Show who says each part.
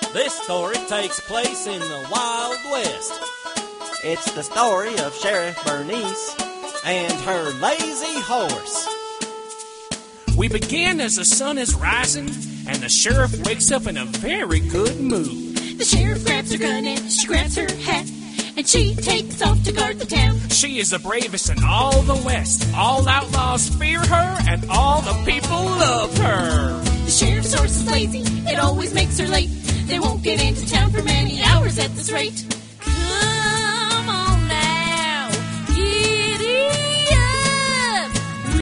Speaker 1: This story takes place in the Wild West.
Speaker 2: It's the story of Sheriff Bernice
Speaker 1: and her lazy horse.
Speaker 3: We begin as the sun is rising, and the sheriff wakes up in a very good mood.
Speaker 4: The sheriff grabs her gun and she grabs her hat, and she takes off to guard the town.
Speaker 3: She is the bravest in all the West. All outlaws fear her, and all the people love her.
Speaker 4: The sheriff's horse is lazy, it always makes her late. They won't get into town for many hours at this rate. Come